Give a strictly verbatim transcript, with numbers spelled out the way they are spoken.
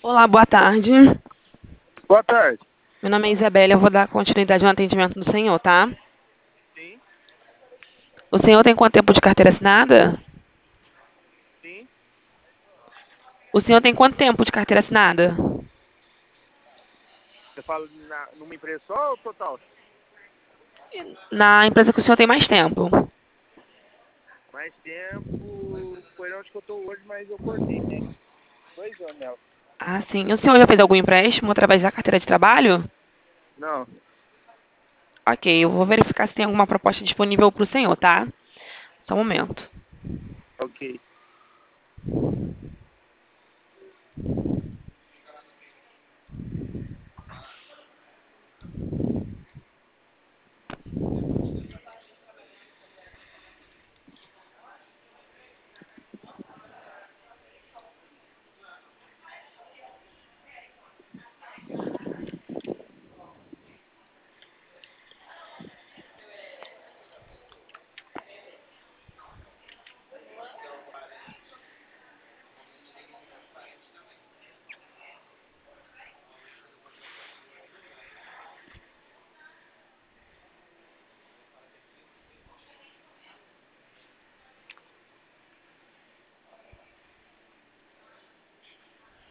Olá, boa tarde. Boa tarde. Meu nome é Isabela, eu vou dar continuidade no atendimento do senhor, tá? Sim, O senhor tem quanto tempo de carteira assinada? sim. O senhor tem quanto tempo de carteira assinada? Você fala na, numa empresa só ou total? Na empresa que o senhor tem mais tempo. Mais tempo. Foi onde que eu tô hoje, mas eu cortei. Tem dois anos nela. Ah, sim. O senhor já fez algum empréstimo através da carteira de trabalho? Não. Ok, eu vou verificar se tem alguma proposta disponível para o senhor, tá? Só um momento.